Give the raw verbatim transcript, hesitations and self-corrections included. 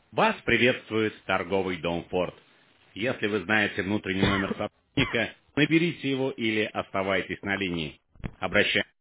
Вас приветствует торговый дом Форд. Если вы знаете внутренний номер сотрудника, наберите его или оставайтесь на линии. Обращаемся.